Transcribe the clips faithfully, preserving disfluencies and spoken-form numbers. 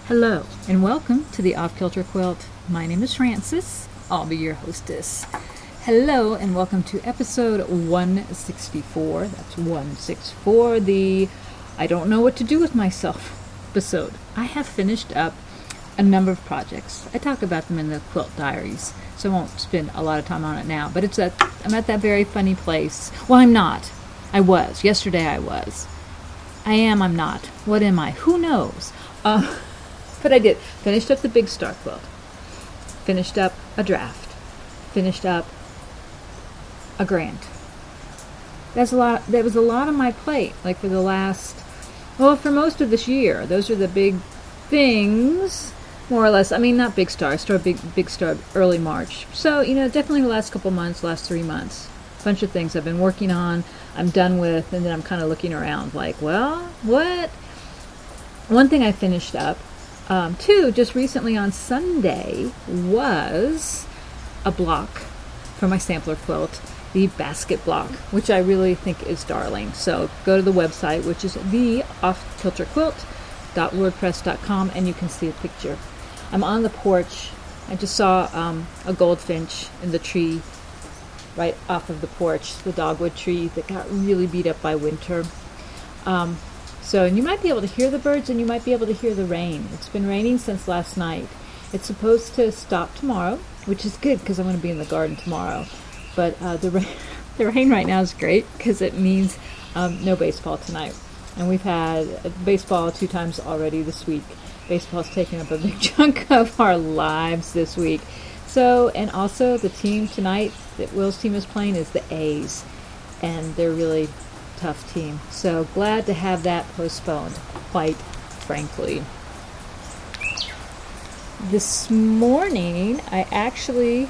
Hello, and welcome to the Off Kilter Quilt. My name is Frances. I'll be your hostess. Hello, and welcome to episode one sixty-four. That's one sixty-four, the I don't know what to do with myself episode. I have finished up a number of projects. I talk about them in the Quilt Diaries, so I won't spend a lot of time on it now. But it's that I'm at that very funny place. Well, I'm not. I was. Yesterday I was. I am, I'm not. What am I? Who knows? Uh... But I did. Finished up the Big Star quilt. Finished up a draft. Finished up a grant. That's a lot. That was a lot on my plate. Like for the last, well, for most of this year. Those are the big things, more or less. I mean, not Big Star. I started Big Big Star early March. So you know, definitely the last couple months, last three months. A bunch of things I've been working on. I'm done with, and then I'm kind of looking around, like, well, what? One thing I finished up. Um, two, just recently on Sunday, was a block for my sampler quilt, the basket block, which I really think is darling. So go to the website, which is the off kilter quilt dot wordpress dot com, and you can see a picture. I'm on the porch. I just saw um, a goldfinch in the tree right off of the porch, the dogwood tree that got really beat up by winter. Um, So, and you might be able to hear the birds, and you might be able to hear the rain. It's been raining since last night. It's supposed to stop tomorrow, which is good because I'm going to be in the garden tomorrow. But uh, the, rain, the rain right now is great because it means um, no baseball tonight. And we've had baseball two times already this week. Baseball's taken up a big chunk of our lives this week. So, and also the team tonight that Will's team is playing is the A's. And they're really tough team. So glad to have that postponed, quite frankly. This morning, I actually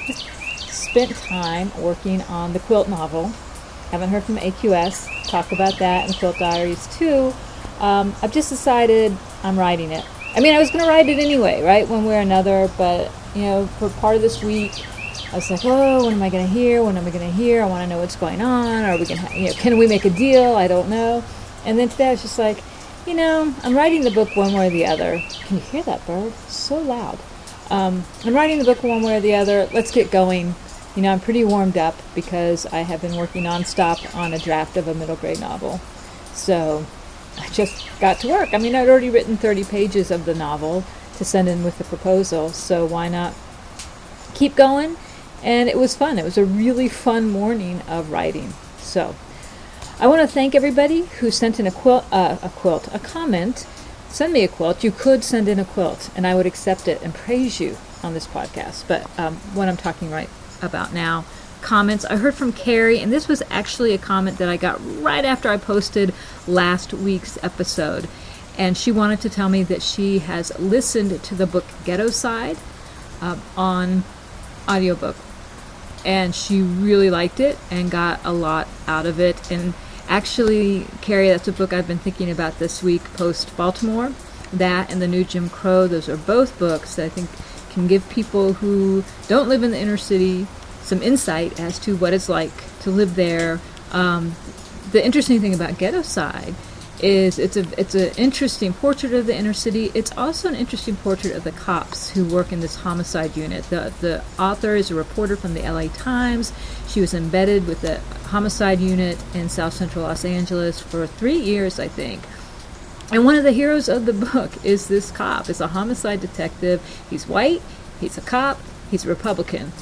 spent time working on the quilt novel. Haven't heard from A Q S. Talk about that in Quilt Diaries too. Um, I've just decided I'm writing it. I mean, I was going to write it anyway, right? One way or another, but, you know, for part of this week, I was like, oh, when am I going to hear? When am I going to hear? I want to know what's going on. Are we going to, you know, can we make a deal? I don't know. And then today I was just like, you know, I'm writing the book one way or the other. Can you hear that bird? It's so loud. Um, I'm writing the book one way or the other. Let's get going. You know, I'm pretty warmed up because I have been working nonstop on a draft of a middle grade novel. So I just got to work. I mean, I'd already written thirty pages of the novel to send in with the proposal. So why not keep going? And it was fun. It was a really fun morning of writing. So I want to thank everybody who sent in a quilt, uh, a quilt, a comment. Send me a quilt. You could send in a quilt, and I would accept it and praise you on this podcast. But um, what I'm talking right about now, comments. I heard from Carrie, and this was actually a comment that I got right after I posted last week's episode. And she wanted to tell me that she has listened to the book Ghetto Side uh, on audiobook. And she really liked it and got a lot out of it. And actually, Carrie, that's a book I've been thinking about this week, post-Baltimore. That and The New Jim Crow, those are both books that I think can give people who don't live in the inner city some insight as to what it's like to live there. Um, the interesting thing about Ghetto Side is it's a it's an interesting portrait of the inner city. It's also an interesting portrait of the cops who work in this homicide unit. The the author is a reporter from the L A Times. She was embedded with the homicide unit in South Central Los Angeles for three years, I think. And one of the heroes of the book is this cop. It's a homicide detective. He's white. He's a cop. He's a Republican.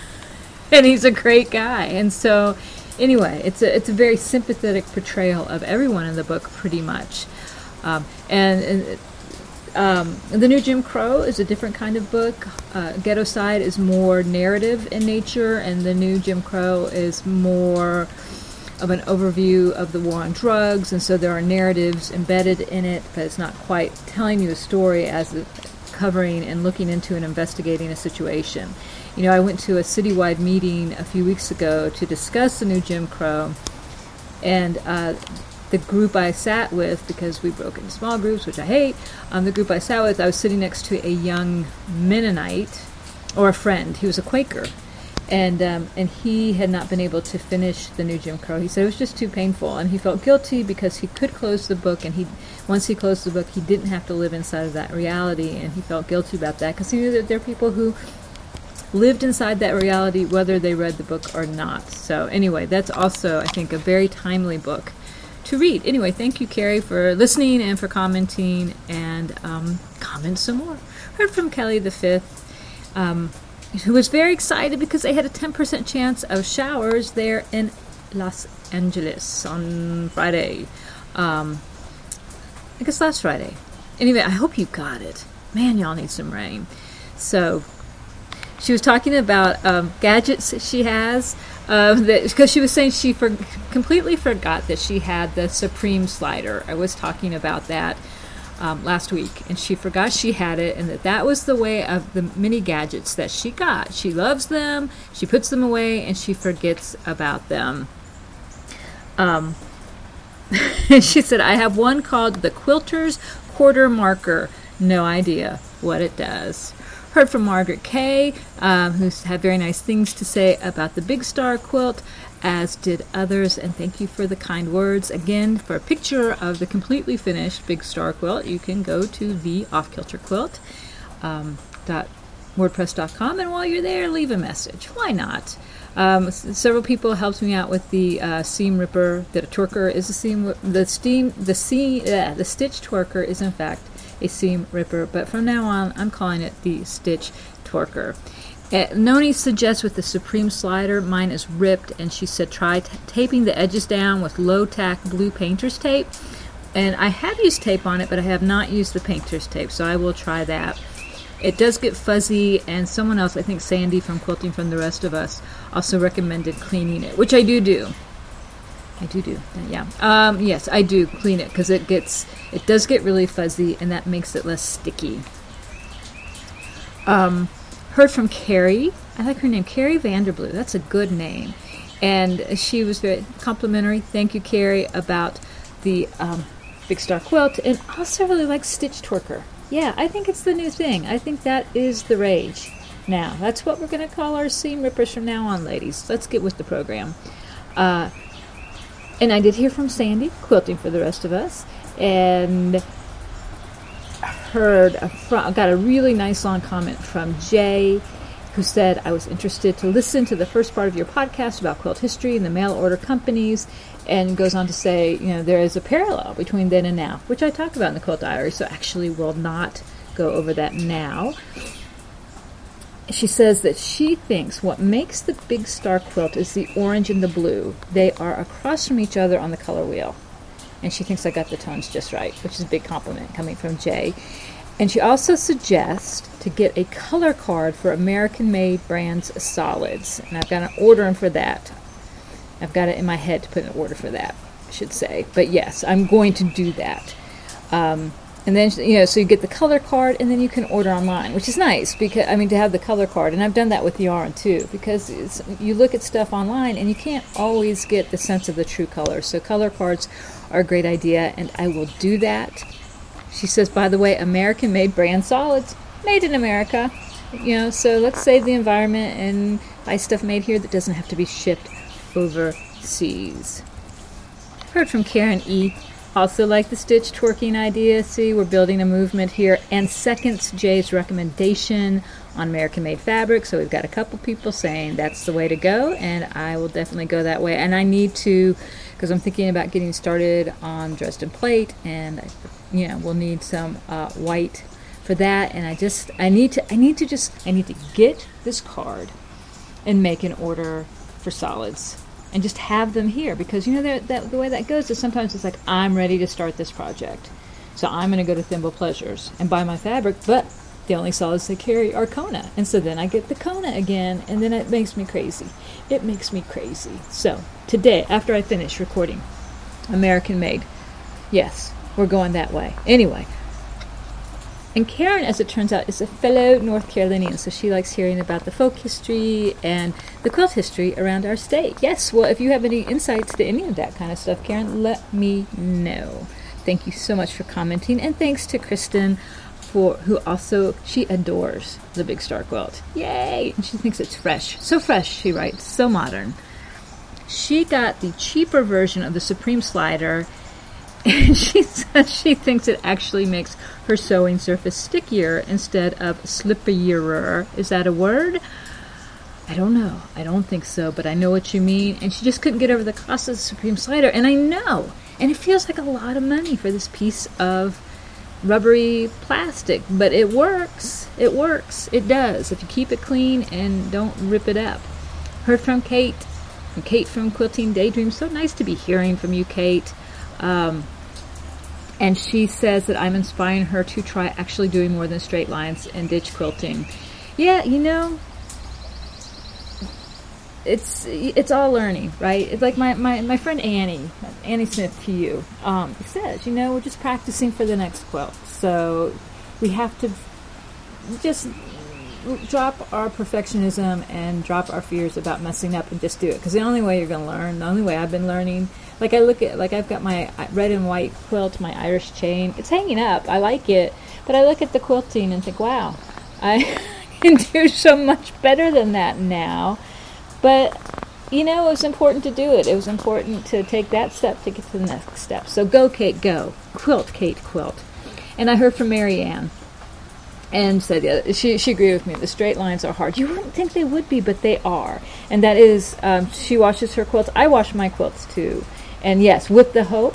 And he's a great guy. And so anyway, it's a it's a very sympathetic portrayal of everyone in the book, pretty much. Um, and and um, The New Jim Crow is a different kind of book. Uh, Ghetto Side is more narrative in nature, and The New Jim Crow is more of an overview of the war on drugs. And so there are narratives embedded in it, but it's not quite telling you a story as a, covering and looking into and investigating a situation. You know, I went to a citywide meeting a few weeks ago to discuss The New Jim Crow, and uh, the group I sat with, because we broke into small groups, which I hate, um, the group I sat with, I was sitting next to a young Mennonite, or a friend. He was a Quaker, And um, and he had not been able to finish the new Jim Crow. He said it was just too painful, and he felt guilty because he could close the book, and he once he closed the book, he didn't have to live inside of that reality, and he felt guilty about that because he knew that there are people who lived inside that reality whether they read the book or not. So anyway, that's also, I think, a very timely book to read. Anyway, thank you, Carrie, for listening and for commenting, and um, comment some more. Heard from Kelly the Fifth. Um, who was very excited because they had a ten percent chance of showers there in Los Angeles on Friday. Um, I guess last Friday. Anyway, I hope you got it. Man, y'all need some rain. So, she was talking about um, gadgets she has, uh, that because she was saying she for, completely forgot that she had the Supreme slider. I was talking about that Um, last week, and she forgot she had it, and that that was the way of the mini gadgets that she got. She loves them, she puts them away, and she forgets about them. Um, she said, I have one called the Quilter's Quarter Marker. No idea what it does. Heard from Margaret Kay, um, who's had very nice things to say about the Big Star quilt, as did others, and thank you for the kind words. Again, for a picture of the completely finished Big Star quilt, you can go to the Off Kilter Quilt um, dot wordpress dot com, and while you're there, leave a message. Why not? Um, s- several people helped me out with the uh, seam ripper. That a twerker is a seam. The steam. The seam. Uh, the stitch twerker is in fact a seam ripper, but from now on, I'm calling it the stitch twerker. Uh, Noni suggests with the Supreme slider, mine is ripped, and she said try t- taping the edges down with low-tack blue painter's tape. And I have used tape on it, but I have not used the painter's tape, so I will try that. It does get fuzzy, and someone else, I think Sandy from Quilting from the Rest of Us, also recommended cleaning it, which I do do. I do do, yeah. Um, yes, I do clean it, because it gets, it does get really fuzzy, and that makes it less sticky. Um... Heard from Carrie. I like her name, Carrie Vanderblue. That's a good name. And she was very complimentary. Thank you, Carrie, about the um, Big Star quilt. And also really like Stitch Twerker. Yeah, I think it's the new thing. I think that is the rage now. That's what we're going to call our seam rippers from now on, ladies. Let's get with the program. Uh, and I did hear from Sandy, Quilting for the Rest of Us. And heard a fr- got a really nice long comment from Jay, who said, I was interested to listen to the first part of your podcast about quilt history and the mail order companies, and goes on to say, you know, there is a parallel between then and now, which I talk about in the Quilt Diary, so actually will not go over that now. She says that she thinks what makes the Big Star quilt is the orange and the blue. They are across from each other on the color wheel. And she thinks I got the tones just right, which is a big compliment coming from Jay. And she also suggests to get a color card for American-made brands solids. And I've got an order for that. I've got it in my head to put an order for that, I should say. But yes, I'm going to do that. Um, and then, you know, so you get the color card, and then you can order online, which is nice, because, I mean, to have the color card. And I've done that with yarn, too, because it's, you look at stuff online, and you can't always get the sense of the true color. So color cards are a great idea, and I will do that. She says, by the way, American-made brand solids, made in America. You know, so let's save the environment and buy stuff made here that doesn't have to be shipped overseas. Heard from Karen E. Also like the stitch twerking idea. See, we're building a movement here. And seconds Jay's recommendation on American-made fabric. So we've got a couple people saying that's the way to go, and I will definitely go that way. And I need to, because I'm thinking about getting started on Dresden plate, and you know, we'll need some uh, white for that. And I just, I need to, I need to just, I need to get this card and make an order for solids. And just have them here, because you know that, that the way that goes is sometimes it's like, I'm ready to start this project, so I'm going to go to Thimble Pleasures and buy my fabric, but the only solids they carry are Kona, and so then I get the Kona again, and then it makes me crazy. It makes me crazy. So today, after I finish recording American Made, yes, we're going that way. Anyway. And Karen, as it turns out, is a fellow North Carolinian, so she likes hearing about the folk history and the quilt history around our state. Yes, well, if you have any insights to any of that kind of stuff, Karen, let me know. Thank you so much for commenting, and thanks to Kristen for who also, she adores the Big Star quilt. Yay! And she thinks it's fresh. So fresh, she writes. So modern. She got the cheaper version of the Supreme Slider, and she says she thinks it actually makes her sewing surface stickier instead of slipperier. Is that a word? I don't know. I don't think so, but I know what you mean. And she just couldn't get over the cost of the Supreme Slider. And I know. And it feels like a lot of money for this piece of rubbery plastic. But it works. It works. It does. If you keep it clean and don't rip it up. Heard from Kate. From Kate from Quilting Daydream. So nice to be hearing from you, Kate. Um, and she says that I'm inspiring her to try actually doing more than straight lines and ditch quilting. Yeah, you know... It's it's all learning, right? It's like my, my, my friend Annie, Annie Smith to you, um, says, you know, we're just practicing for the next quilt. So we have to just drop our perfectionism and drop our fears about messing up and just do it. Because the only way you're going to learn, the only way I've been learning, like I look at, like I've got my red and white quilt, my Irish chain. It's hanging up. I like it. But I look at the quilting and think, wow, I can do so much better than that now. But, you know, it was important to do it. It was important to take that step to get to the next step. So go, Kate, go. Quilt, Kate, quilt. And I heard from Mary Ann. And said, yeah, she, she agreed with me. The straight lines are hard. You wouldn't think they would be, but they are. And that is, um, she washes her quilts. I wash my quilts, too. And, yes, with the hope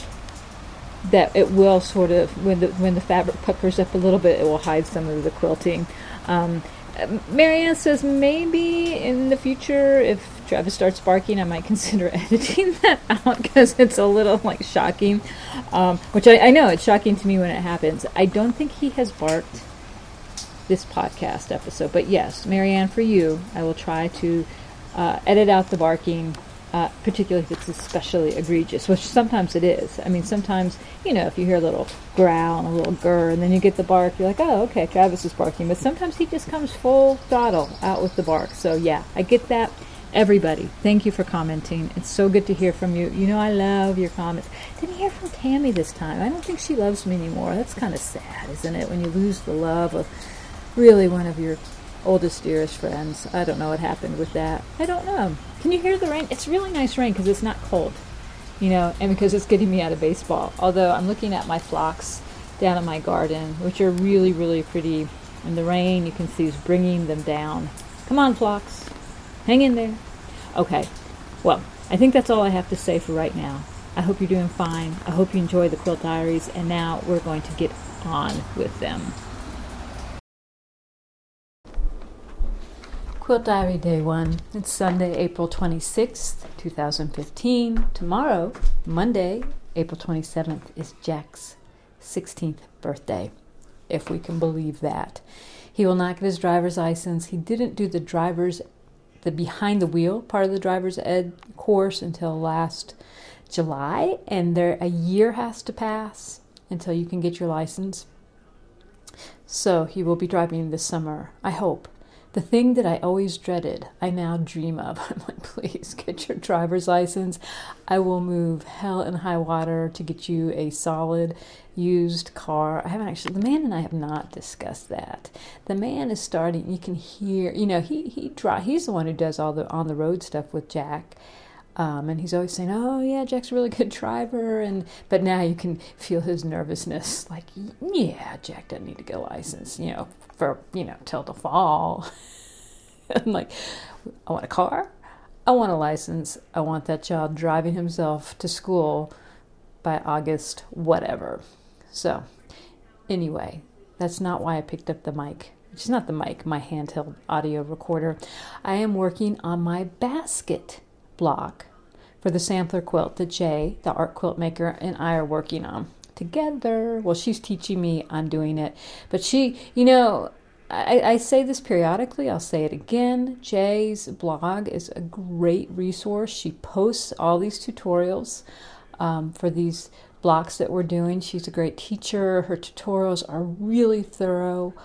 that it will sort of, when the, when the fabric puckers up a little bit, it will hide some of the quilting. Um Marianne says maybe in the future, if Travis starts barking, I might consider editing that out because it's a little like shocking. Um, which I, I know it's shocking to me when it happens. I don't think he has barked this podcast episode, but yes, Marianne, for you, I will try to uh, edit out the barking. Uh, particularly if it's especially egregious, which sometimes it is. I mean, sometimes, you know, if you hear a little growl and a little grr, and then you get the bark, you're like, oh, okay, Travis is barking. But sometimes he just comes full throttle out with the bark. So, yeah, I get that. Everybody, thank you for commenting. It's so good to hear from you. You know I love your comments. Didn't hear from Tammy this time. I don't think she loves me anymore. That's kind of sad, isn't it, when you lose the love of really one of your oldest, dearest friends. I don't know what happened with that. I don't know. Can you hear the rain? It's really nice rain because it's not cold, you know, and because it's getting me out of baseball. Although I'm looking at my phlox down in my garden, which are really, really pretty. And the rain, you can see, is bringing them down. Come on, phlox. Hang in there. Okay. Well, I think that's all I have to say for right now. I hope you're doing fine. I hope you enjoy the Quilt Diaries. And now we're going to get on with them. Quilt Diary Day one. It's Sunday, April twenty-sixth, twenty fifteen. Tomorrow, Monday, April twenty-seventh, is Jack's sixteenth birthday, if we can believe that. He will not get his driver's license. He didn't do the driver's, the behind the wheel part of the driver's ed course until last July, and there a year has to pass until you can get your license. So he will be driving this summer, I hope. The thing that I always dreaded, I now dream of. I'm like, please get your driver's license. I will move hell and high water to get you a solid used car. I haven't actually, the man and I have not discussed that. The man is starting, you can hear, you know, he he drive, he's the one who does all the on the road stuff with Jack. Um, and he's always saying, oh, yeah, Jack's a really good driver. And but now you can feel his nervousness. Like, yeah, Jack doesn't need to get a license, you know, for, you know, till the fall. I'm like, I want a car. I want a license. I want that child driving himself to school by August, whatever. So, anyway, that's not why I picked up the mic. It's not the mic, my handheld audio recorder. I am working on my basket block for the sampler quilt that Jay, the art quilt maker, and I are working on together. Well, she's teaching me, I'm doing it. But she, you know, I, I say this periodically, I'll say it again. Jay's blog is a great resource. She posts all these tutorials um, for these blocks that we're doing. She's a great teacher. Her tutorials are really thorough.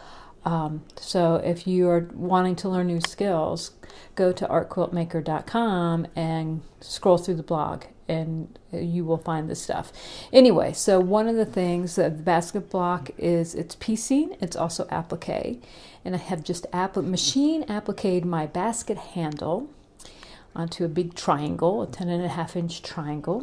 Um, so if you are wanting to learn new skills, go to art quilt maker dot com and scroll through the blog, and you will find this stuff. Anyway, so one of the things of the basket block is it's piecing, it's also applique. And I have just app- machine appliqued my basket handle onto a big triangle, a ten and a half inch triangle.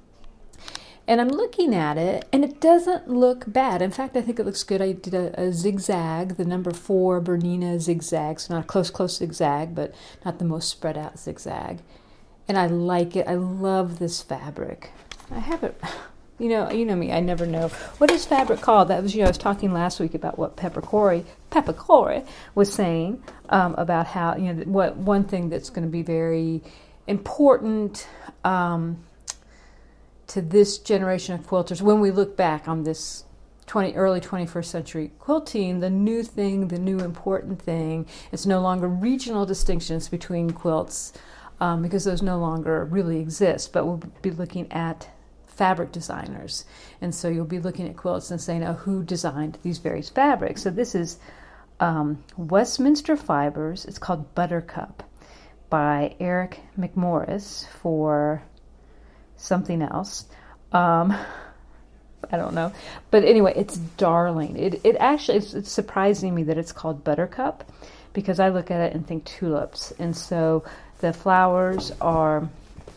And I'm looking at it, and it doesn't look bad. In fact, I think it looks good. I did a, a zigzag, the number four Bernina zigzag, so not a close, close zigzag, but not the most spread out zigzag. And I like it. I love this fabric. I have it, you know, you know me, I never know. What is fabric called? That was, you know, I was talking last week about what Pepper Corey, Pepper Corey was saying um, about how, you know, what one thing that's going to be very important um, to this generation of quilters, when we look back on this twenty, early twenty-first century quilting, the new thing, the new important thing, is no longer regional distinctions between quilts, um, because those no longer really exist, but we'll be looking at fabric designers. And so you'll be looking at quilts and saying, oh, who designed these various fabrics? So this is um, Westminster Fibers. It's called Buttercup by Eric McMorris for something else. Um, I don't know. But anyway, it's darling. It it actually, it's, it's surprising me that it's called Buttercup, because I look at it and think tulips. And so the flowers are,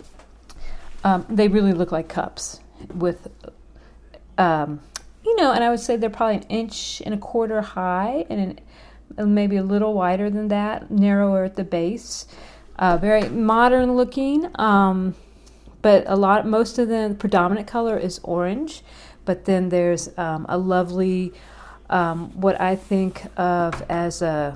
um, they really look like cups with, um, you know, and I would say they're probably an inch and a quarter high and an, maybe a little wider than that, narrower at the base. Uh, very modern looking. Um, But a lot, most of the predominant color is orange, but then there's um, a lovely, um, what I think of as a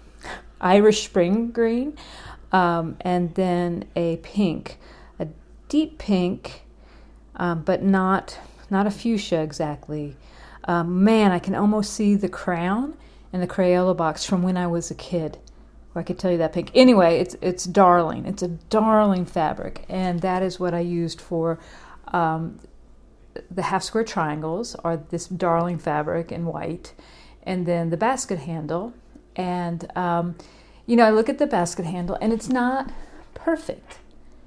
Irish spring green, um, and then a pink, a deep pink, um, but not not a fuchsia exactly. Um, man, I can almost see the crown in the Crayola box from when I was a kid. I could tell you that pink. Anyway, it's it's darling. It's a darling fabric, and that is what I used for um, the half square triangles, are this darling fabric in white, and then the basket handle. And um, you know, I look at the basket handle, and it's not perfect.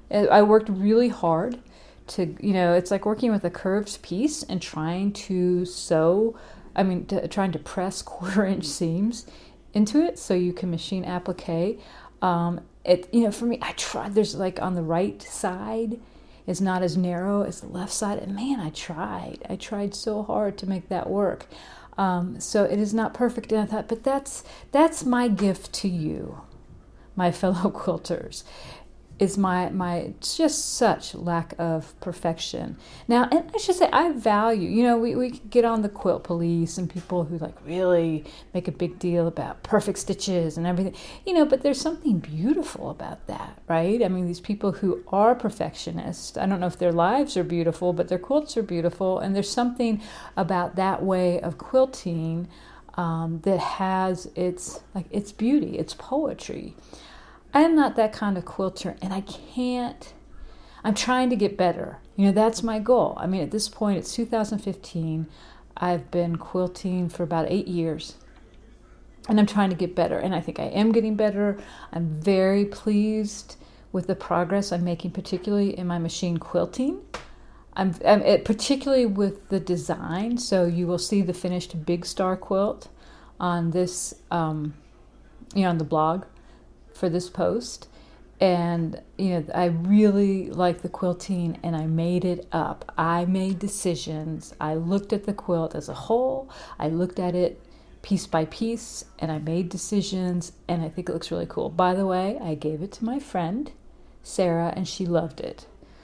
I worked really hard to, you know, it's like working with a curved piece and trying to sew. I mean, to, trying to press quarter inch seams into it so you can machine applique. Um, it, you know, for me, I tried, there's like on the right side is not as narrow as the left side. And man, I tried. I tried so hard to make that work. Um, so it is not perfect. And I thought, but that's, that's my gift to you, my fellow quilters, is my, my just such lack of perfection. Now, and I should say, I value, you know, we, we get on the quilt police and people who like really make a big deal about perfect stitches and everything, you know, but there's something beautiful about that, right? I mean, these people who are perfectionists, I don't know if their lives are beautiful, but their quilts are beautiful. And there's something about that way of quilting um, that has its, like, its beauty, its poetry. I'm not that kind of quilter, and I can't, I'm trying to get better. You know, that's my goal. I mean, at this point, it's two thousand fifteen. I've been quilting for about eight years, and I'm trying to get better, and I think I am getting better. I'm very pleased with the progress I'm making, particularly in my machine quilting. I'm, I'm it, particularly with the design, so you will see the finished Big Star quilt on this, um, you know, on the blog for this post. And you know, I really like the quilting, and I made it up. I made decisions. I looked at the quilt as a whole. I looked at it piece by piece, and I made decisions, and I think it looks really cool. By the way, I gave it to my friend Sarah, and she loved it.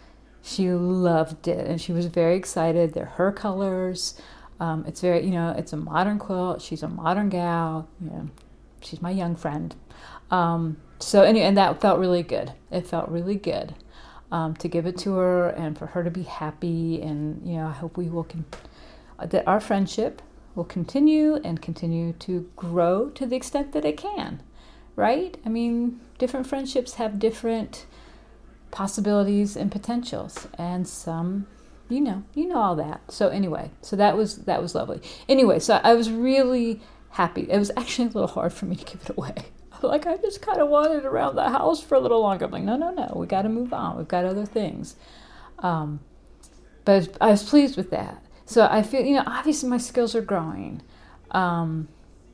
She loved it, and she was very excited. They're her colors. Um, it's very, you know, it's a modern quilt. She's a modern gal. You know, she's my young friend. Um, so anyway, and that felt really good. It felt really good um, to give it to her and for her to be happy. And, you know, I hope we will, con- that our friendship will continue and continue to grow to the extent that it can, right? I mean, different friendships have different possibilities and potentials, and some, you know, you know all that. So anyway, so that was, that was lovely. Anyway, so I was really happy. It was actually a little hard for me to give it away. Like, I just kind of wanted it around the house for a little longer. I'm like, no, no, no, we got to move on. We've got other things. Um, but I was pleased with that. So I feel, you know, obviously my skills are growing. Um,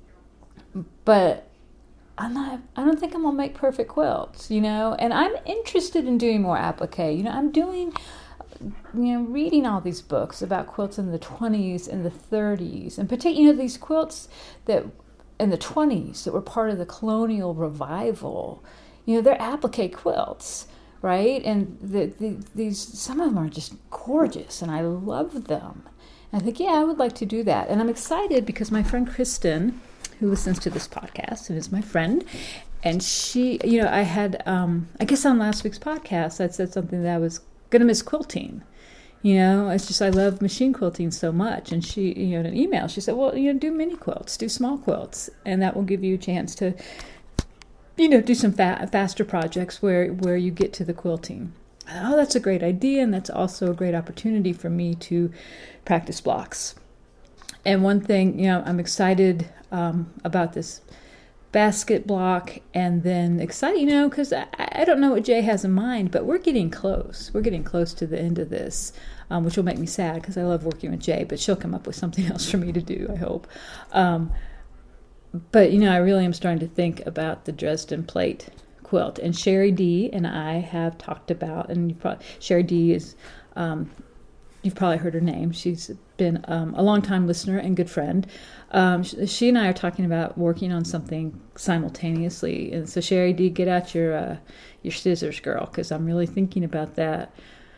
but I'm not, I don't think I'm going to make perfect quilts, you know, and I'm interested in doing more applique. You know, I'm doing, you know, reading all these books about quilts in the twenties and the thirties, and particularly, you know, these quilts that in the twenties that were part of the colonial revival, you know, they're applique quilts, right? And the, the, these, some of them are just gorgeous, and I love them. And I think, yeah, I would like to do that. And I'm excited because my friend Kristen, who listens to this podcast and is my friend, and she, you know, I had, um, I guess on last week's podcast, I said something that I was going to miss quilting. You know, it's just, I love machine quilting so much. And she, you know, in an email, she said, well, you know, do mini quilts, do small quilts, and that will give you a chance to, you know, do some fa- faster projects where, where you get to the quilting. Oh, that's a great idea, and that's also a great opportunity for me to practice blocks. And one thing, you know, I'm excited um, about this basket block, and then excited, you know, because I, I don't know what Jay has in mind, but we're getting close. We're getting close to the end of this, um, which will make me sad because I love working with Jay, but she'll come up with something else for me to do, I hope. Um, but, you know, I really am starting to think about the Dresden plate quilt. And Sherry D and I have talked about, and you probably, Sherry D is, um, you've probably heard her name. She's been um, a longtime listener and good friend. Um, she and I are talking about working on something simultaneously. And so, Sherry D, get out your uh, your scissors, girl, because I'm really thinking about that.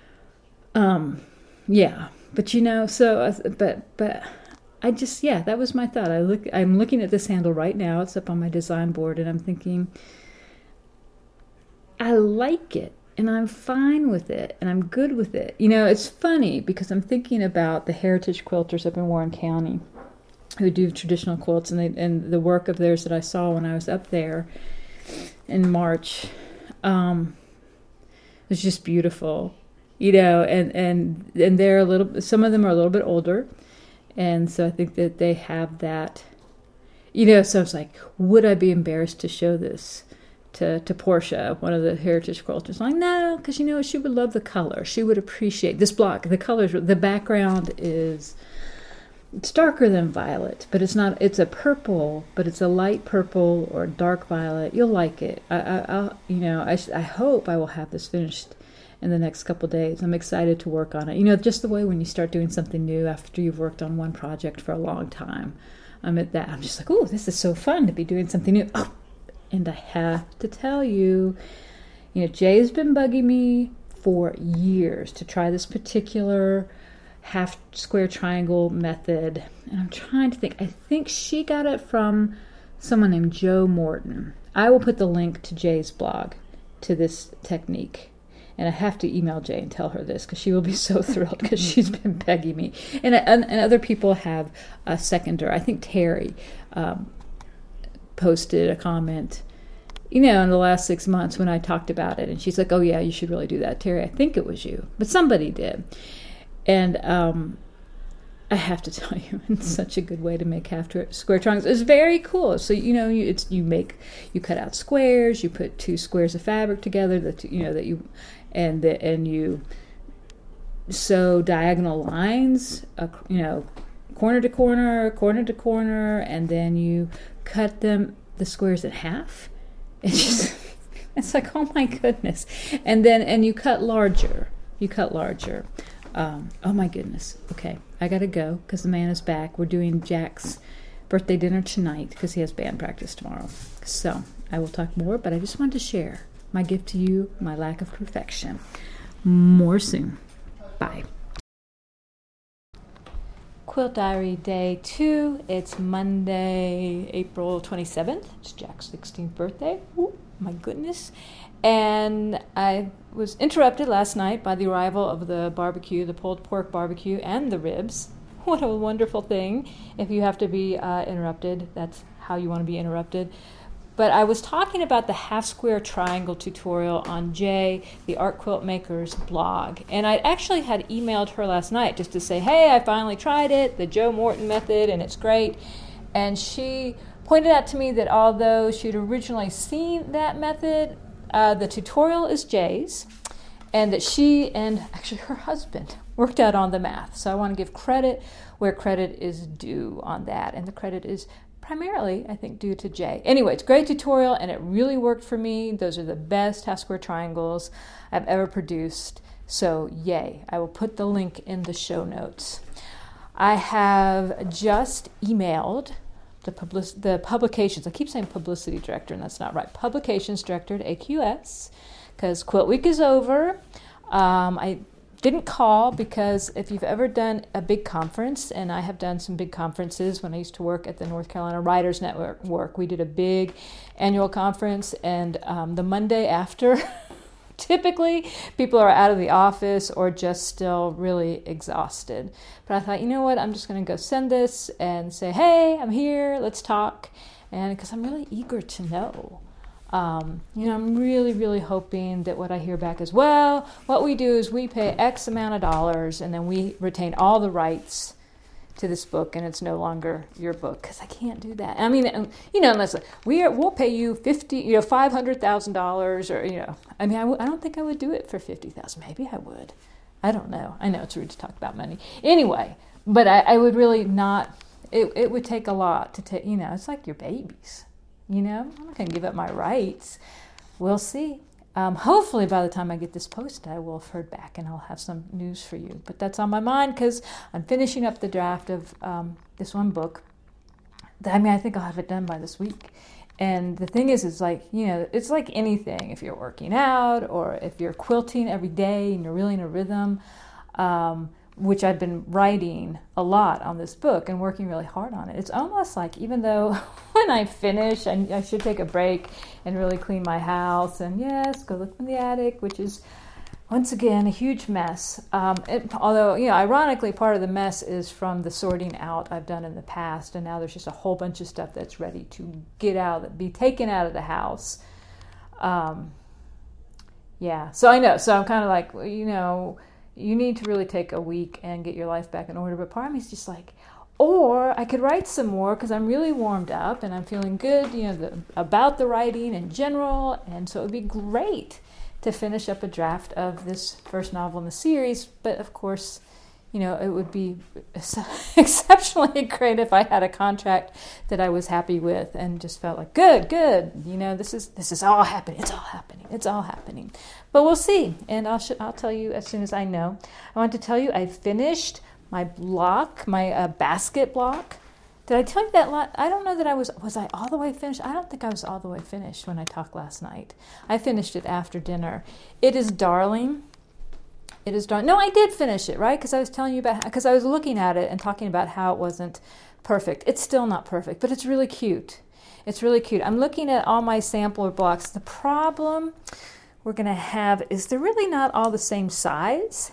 Um, yeah, but you know, so but but I just yeah, that was my thought. I look, I'm looking at this handle right now. It's up on my design board, and I'm thinking, I like it. And I'm fine with it, and I'm good with it. You know, it's funny because I'm thinking about the heritage quilters up in Warren County who do traditional quilts, and they, and the work of theirs that I saw when I was up there in March. Um, it's just beautiful, you know, and, and, and they're a little, some of them are a little bit older, and so I think that they have that, you know, so I was like, would I be embarrassed to show this to to Portia, one of the heritage quilters? I'm like, no, because, you know, she would love the color. She would appreciate this block. The colors, the background is, it's darker than violet, but it's not, it's a purple, but it's a light purple or dark violet. You'll like it. I, I, I'll, you know, I, I hope I will have this finished in the next couple of days. I'm excited to work on it. You know, just the way when you start doing something new after you've worked on one project for a long time. I'm at that. I'm just like, oh, this is so fun to be doing something new. Oh, and I have to tell you, you know, Jay's been bugging me for years to try this particular half square triangle method. And I'm trying to think. I think she got it from someone named Joe Morton. I will put the link to Jay's blog to this technique. And I have to email Jay and tell her this because she will be so thrilled because she's been begging me. And, and, and other people have uh, seconded her. I think Terry um, posted a comment, you know, in the last six months when I talked about it. And she's like, oh, yeah, you should really do that, Terry. I think it was you. But somebody did. And um, I have to tell you, it's such a good way to make half square triangles. It's very cool. So, you know, you, it's, you make, you cut out squares, you put two squares of fabric together that, you know, that you, and the, and you sew diagonal lines, uh, you know, corner to corner, corner to corner, and then you cut them, the squares in half. It's just, it's like, oh my goodness. And then, and you cut larger, you cut larger. Um, oh my goodness. Okay, I gotta go because the man is back. We're doing Jack's birthday dinner tonight because he has band practice tomorrow. So I will talk more, but I just wanted to share my gift to you, my lack of perfection. More soon. Bye. Quilt Diary Day two. It's Monday, April twenty-seventh. It's Jack's sixteenth birthday. Ooh, my goodness. And I was interrupted last night by the arrival of the barbecue, the pulled pork barbecue, and the ribs. What a wonderful thing. If you have to be uh, interrupted, that's how you want to be interrupted. But I was talking about the half square triangle tutorial on Jay, the Art Quilt Maker's blog. And I actually had emailed her last night just to say, hey, I finally tried it, the Joe Morton method, and it's great. And she pointed out to me that although she'd originally seen that method, uh, the tutorial is Jay's, and that she and actually her husband worked out on the math. So I want to give credit where credit is due on that. And the credit is primarily, I think, due to Jay. Anyway, it's a great tutorial, and it really worked for me. Those are the best half square triangles I've ever produced. So yay. I will put the link in the show notes. I have just emailed the, public, the publications. I keep saying publicity director, and that's not right. Publications director at A Q S, because Quilt Week is over. Um, I didn't call because if you've ever done a big conference, and I have done some big conferences when I used to work at the North Carolina Writers Network, work, we did a big annual conference, and um, the Monday after, typically people are out of the office or just still really exhausted. But I thought, you know what, I'm just going to go send this and say, hey, I'm here, let's talk, and because I'm really eager to know. Um, you know, I'm really, really hoping that what I hear back is, well, what we do is we pay X amount of dollars and then we retain all the rights to this book and it's no longer your book, because I can't do that. I mean, you know, unless we are, we'll pay you fifty, you know, five hundred thousand dollars, or you know, I mean, I, w- I don't think I would do it for fifty thousand. Maybe I would. I don't know. I know it's rude to talk about money. Anyway, but I, I would really not. It it would take a lot to take. You know, it's like your babies. You know, I'm not going to give up my rights. We'll see. Um, hopefully by the time I get this posted, I will have heard back and I'll have some news for you. But that's on my mind because I'm finishing up the draft of um, this one book. I mean, I think I'll have it done by this week. And the thing is, it's like, you know, it's like anything. If you're working out or if you're quilting every day and you're really in a rhythm, um, which I've been writing a lot on this book and working really hard on it. It's almost like even though when I finish, I, I should take a break and really clean my house and yes, go look in the attic, which is once again a huge mess. Um, it, although, you know, ironically, part of the mess is from the sorting out I've done in the past, and now there's just a whole bunch of stuff that's ready to get out, be taken out of the house. Um, yeah, so I know. So I'm kind of like, you know, you need to really take a week and get your life back in order. But part of me is just like, or I could write some more because I'm really warmed up and I'm feeling good, you know, the, about the writing in general. And so it would be great to finish up a draft of this first novel in the series. But of course, you know, it would be exceptionally great if I had a contract that I was happy with and just felt like, good, good. You know, this is this is all happening. It's all happening. It's all happening. But we'll see. And I'll sh- I'll tell you as soon as I know. I want to tell you I finished my block, my uh, basket block. Did I tell you that lot? I don't know that I was, was I all the way finished? I don't think I was all the way finished when I talked last night. I finished it after dinner. It is darling. It is darling. No, I did finish it, right? Because I was telling you about, because I was looking at it and talking about how it wasn't perfect. It's still not perfect, but it's really cute. It's really cute. I'm looking at all my sampler blocks. The problem we're going to have is they're really not all the same size.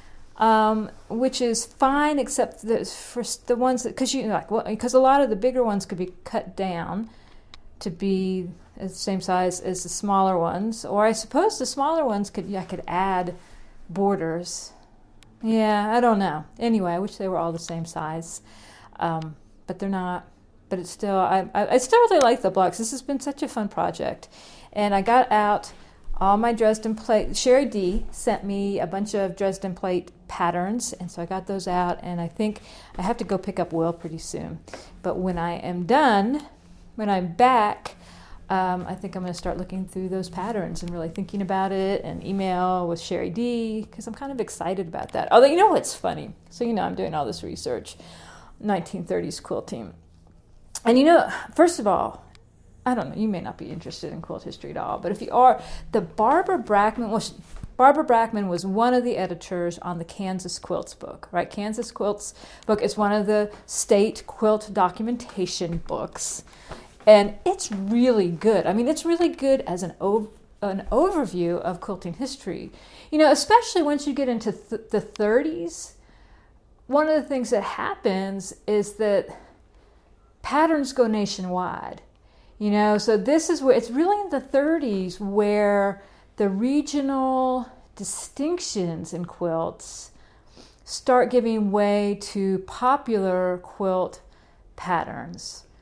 Um, which is fine, except the, for the ones that, because you like, well, because a lot of the bigger ones could be cut down to be the same size as the smaller ones, or I suppose the smaller ones could, I could add borders. Yeah, I don't know. Anyway, I wish they were all the same size, um, but they're not. But it's still, I, I, I still really like the blocks. This has been such a fun project, and I got out all my Dresden plate. Sherry D sent me a bunch of Dresden plate patterns, and so I got those out, and I think I have to go pick up Will pretty soon. But when I am done, when I'm back, um, I think I'm going to start looking through those patterns and really thinking about it, and email with Sherry D, because I'm kind of excited about that. Although, you know what's funny? So, you know, I'm doing all this research, nineteen thirties quilting. And, you know, first of all, I don't know, you may not be interested in quilt history at all, but if you are, the Barbara Brackman was, Barbara Brackman was one of the editors on the Kansas Quilts book, right? Kansas Quilts book is one of the state quilt documentation books, and it's really good. I mean, it's really good as an ov- an overview of quilting history. You know, especially once you get into th- the thirties, one of the things that happens is that patterns go nationwide. You know, so this is where, it's really in the thirties where the regional distinctions in quilts start giving way to popular quilt patterns.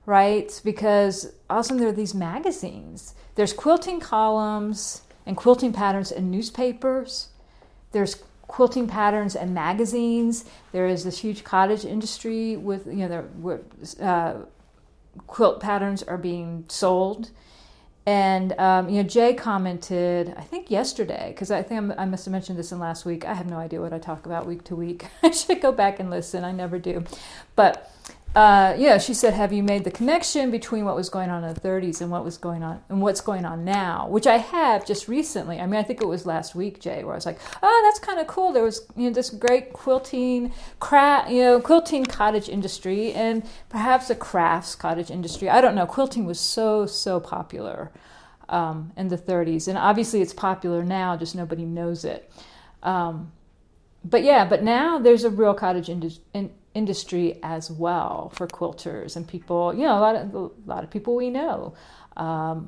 right? Because also there are these magazines. There's quilting columns and quilting patterns in newspapers. There's quilting patterns and magazines. There is this huge cottage industry with, you know, there, where, uh, quilt patterns are being sold. And, um, you know, Jay commented, I think yesterday, because I think I'm, I must have mentioned this in last week. I have no idea what I talk about week to week. I should go back and listen. I never do. But, uh, yeah, she said, have you made the connection between what was going on in the thirties and what was going on and what's going on now? Which I have just recently. I mean, I think it was last week, Jay, where I was like, oh, that's kind of cool. There was, you know, this great quilting, craft, you know, quilting cottage industry and perhaps a crafts cottage industry. I don't know. Quilting was so, so popular um, in the thirties. And obviously it's popular now, just nobody knows it. Um, but yeah, but now there's a real cottage industry. In, industry as well for quilters and people, you know, a lot of a lot of people we know, um,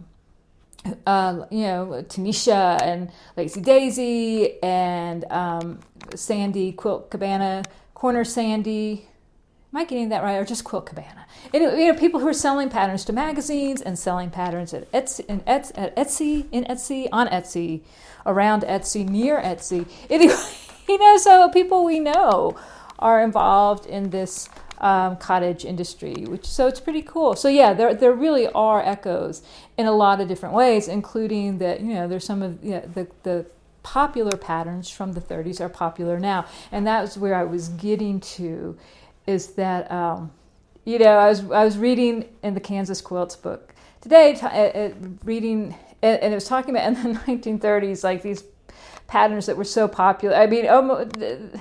uh, you know, Tanisha and Lazy Daisy and um, Sandy Quilt Cabana, Corner Sandy. Am I getting that right, or just Quilt Cabana? And, you know, people who are selling patterns to magazines and selling patterns at Etsy, in Etsy, at Etsy, in Etsy, on Etsy, around Etsy, near Etsy. Anyway, you know, so people we know are involved in this um, cottage industry, which so it's pretty cool. So yeah, there there really are echoes in a lot of different ways, including that, you know, there's some of you know, the the popular patterns from the thirties are popular now, and that was where I was getting to, is that um, you know I was I was reading in the Kansas Quilts book today, t- uh, uh, reading and, and it was talking about in the nineteen thirties, like these patterns that were so popular. I mean, almost.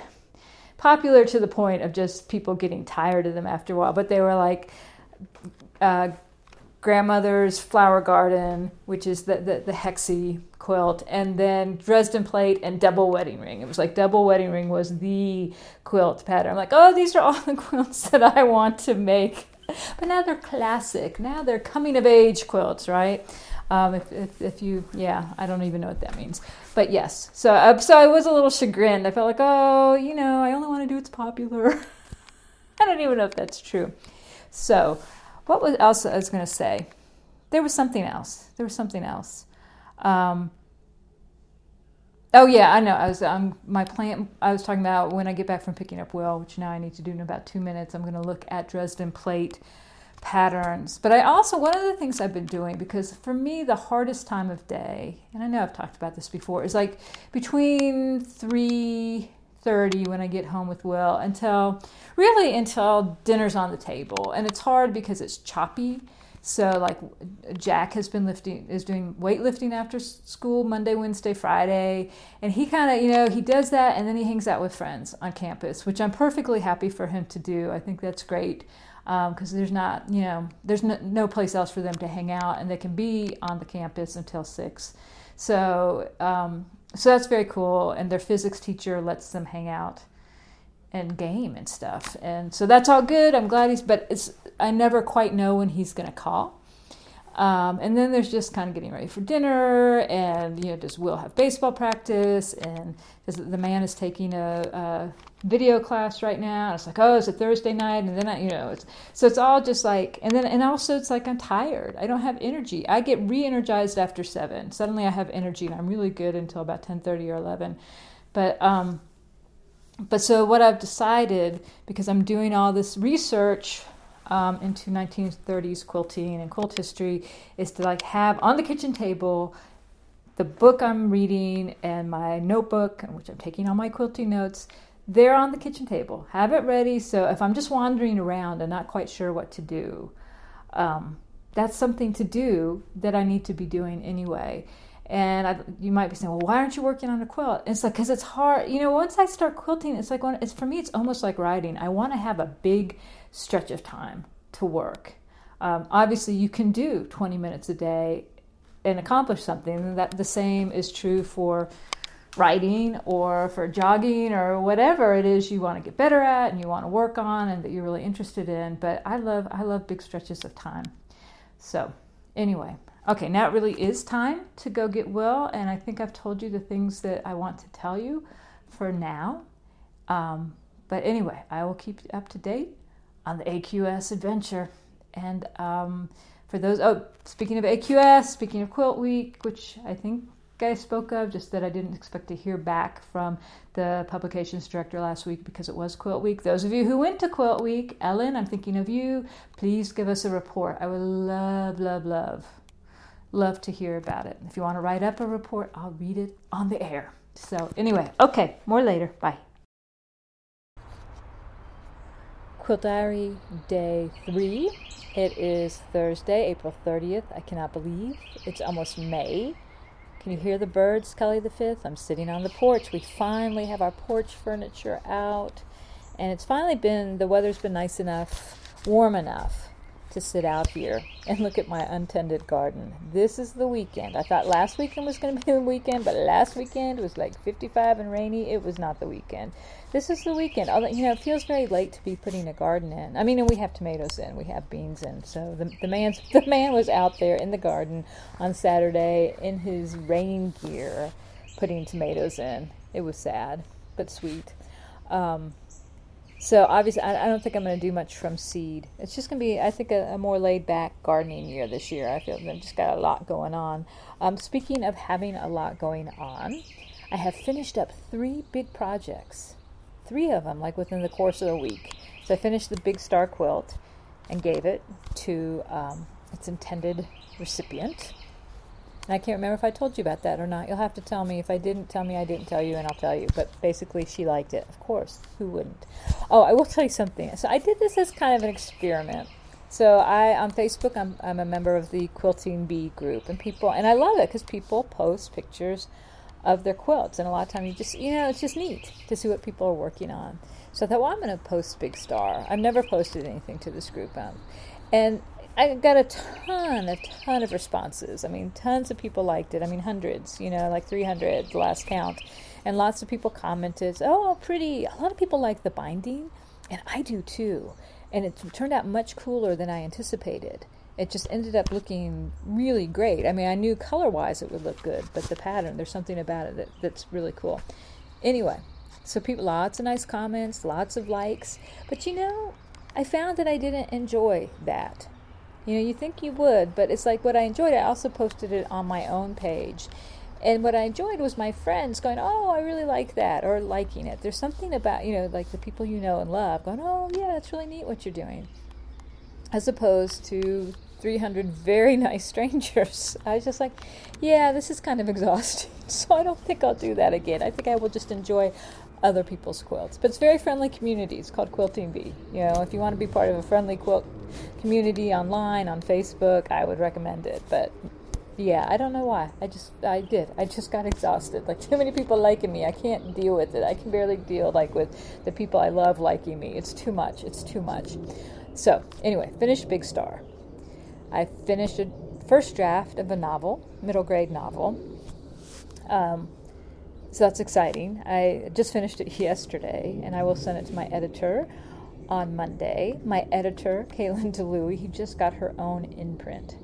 Popular to the point of just people getting tired of them after a while, but they were like uh, grandmother's flower garden, which is the, the, the hexie quilt, and then Dresden plate and double wedding ring. It was like double wedding ring was the quilt pattern. I'm like, oh, these are all the quilts that I want to make. But now they're classic. Now they're coming of age quilts, right? Um, if, if, if you, yeah, I don't even know what that means. But yes, so uh, so I was a little chagrined. I felt like, oh, you know, I only want to do what's popular. I don't even know if that's true. So what was else I was going to say? There was something else. There was something else. Um, oh, yeah, I know. I was um, my plan. I was talking about when I get back from picking up Will, which now I need to do in about two minutes. I'm going to look at Dresden plate patterns. But I also, one of the things I've been doing, because for me the hardest time of day, and I know I've talked about this before, is like between three thirty when I get home with Will until really until dinner's on the table. And it's hard because it's choppy. So like Jack has been lifting, is doing weightlifting after school Monday, Wednesday, Friday, and he kind of, you know, he does that and then he hangs out with friends on campus, which I'm perfectly happy for him to do. I think that's great. Because um, there's not, you know, there's no, no place else for them to hang out, and they can be on the campus until six. So, um, so that's very cool. And their physics teacher lets them hang out and game and stuff. And so that's all good. I'm glad he's, but it's, I never quite know when he's going to call. Um, and then there's just kind of getting ready for dinner, and, you know, does Will have baseball practice? And does, the man is taking a, a video class right now. And it's like, oh, it's a Thursday night. And then, I, you know, it's, so it's all just like, and then, and also it's like, I'm tired. I don't have energy. I get re-energized after seven. Suddenly I have energy and I'm really good until about ten thirty or eleven. But, um, but so what I've decided, because I'm doing all this research Um, into nineteen thirties quilting and quilt history, is to like have on the kitchen table the book I'm reading and my notebook, in which I'm taking all my quilting notes. They're on the kitchen table. Have it ready, so if I'm just wandering around and not quite sure what to do, um, that's something to do that I need to be doing anyway. And I, you might be saying, well, why aren't you working on a quilt? And it's like, because it's hard. You know, once I start quilting, it's like, when, it's for me, it's almost like writing. I want to have a big stretch of time to work. Um, obviously, you can do twenty minutes a day and accomplish something. And that the same is true for writing or for jogging or whatever it is you want to get better at and you want to work on and that you're really interested in. But I love, I love big stretches of time. So anyway. Okay, now it really is time to go get Will, and I think I've told you the things that I want to tell you for now. Um, but anyway, I will keep you up to date on the A Q S adventure, And um, for those, oh, speaking of A Q S, speaking of Quilt Week, which I think I spoke of, just that I didn't expect to hear back from the publications director last week because it was Quilt Week. Those of you who went to Quilt Week, Ellen, I'm thinking of you. Please give us a report. I would love, love, love, love to hear about it. If you want to write up a report, I'll read it on the air. So anyway, okay, more later. Bye. Quilt Diary Day three. It is Thursday, April thirtieth. I cannot believe it's almost May. Can you hear the birds, Kelly the Fifth? I'm sitting on the porch. We finally have our porch furniture out. And it's finally been, the weather's been nice enough, warm enough to sit out here and look at my untended garden. This is the weekend. I thought last weekend was going to be the weekend, but last weekend was like fifty-five and rainy. It was not the weekend. This is the weekend. Although, you know, it feels very late to be putting a garden in. I mean, and we have tomatoes in, we have beans in. So the the man's the man was out there in the garden on Saturday in his rain gear, putting tomatoes in. It was sad, but sweet. Um, So obviously, I, I don't think I'm going to do much from seed. It's just going to be, I think, a, a more laid-back gardening year this year. I feel I've just got a lot going on. Um, speaking of having a lot going on, I have finished up three big projects. Three of them, like within the course of a week. So I finished the Big Star quilt and gave it to um, its intended recipient. And I can't remember if I told you about that or not. You'll have to tell me. If I didn't, tell me I didn't tell you, and I'll tell you. But basically, she liked it. Of course. Who wouldn't? Oh, I will tell you something. So I did this as kind of an experiment. So I, on Facebook, I'm, I'm a member of the Quilting Bee group. And people, and I love it because people post pictures of their quilts. And a lot of time you just, you know, it's just neat to see what people are working on. So I thought, well, I'm going to post Big Star. I've never posted anything to this group. Um, and I got a ton, a ton of responses. I mean, tons of people liked it. I mean, hundreds, you know, like three hundred, the last count. And lots of people commented, oh, pretty. A lot of people like the binding, and I do too. And it turned out much cooler than I anticipated. It just ended up looking really great. I mean, I knew color-wise it would look good, but the pattern, there's something about it that, that's really cool. Anyway, so people, lots of nice comments, lots of likes. But, you know, I found that I didn't enjoy that. You know, you think you would, but it's like what I enjoyed, I also posted it on my own page. And what I enjoyed was my friends going, oh, I really like that, or liking it. There's something about, you know, like the people you know and love going, oh, yeah, it's really neat what you're doing. As opposed to three hundred very nice strangers. I was just like, yeah, this is kind of exhausting. So I don't think I'll do that again. I think I will just enjoy other people's quilts. But it's a very friendly community. It's called Quilting Bee. You know, if you want to be part of a friendly quilt community online, on Facebook, I would recommend it. But yeah, I don't know why. I just, I did. I just got exhausted. Like, too many people liking me. I can't deal with it. I can barely deal, like, with the people I love liking me. It's too much. It's too much. So, anyway, finished Big Star. I finished a first draft of a novel, middle grade novel. Um, so that's exciting. I just finished it yesterday, and I will send it to my editor on Monday. My editor, Caitlin DeLuey, he just got her own imprint.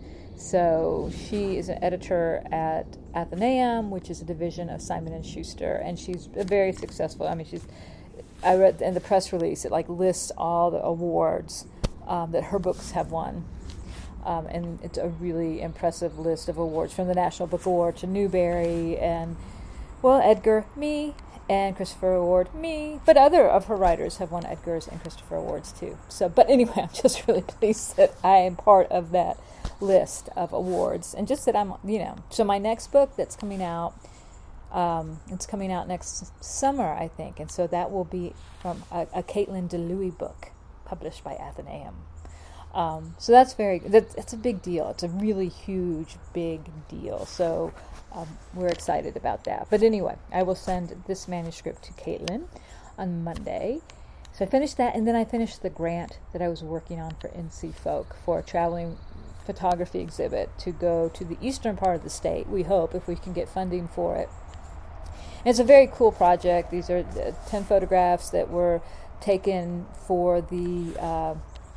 So she is an editor at Athenaeum, which is a division of Simon and Schuster, and she's a very successful. I mean, she's. I read in the press release, it like lists all the awards um, that her books have won. Um, and it's a really impressive list of awards, from the National Book Award to Newbery and, well, Edgar, me, and Christopher Award, me. But other of her writers have won Edgars and Christopher Awards too. So, but anyway, I'm just really pleased that I am part of that list of awards, and just that I'm, you know. So my next book that's coming out, um, it's coming out next summer, I think, and so that will be from a, a Caitlin DeLuey book published by Athenaeum. Um, so that's very, that, that's a big deal. It's a really huge, big deal. So um, we're excited about that. But anyway, I will send this manuscript to Caitlin on Monday. So I finished that, and then I finished the grant that I was working on for N C Folk for a traveling photography exhibit to go to the eastern part of the state, we hope, if we can get funding for it. And it's a very cool project. These are ten photographs that were taken for the uh,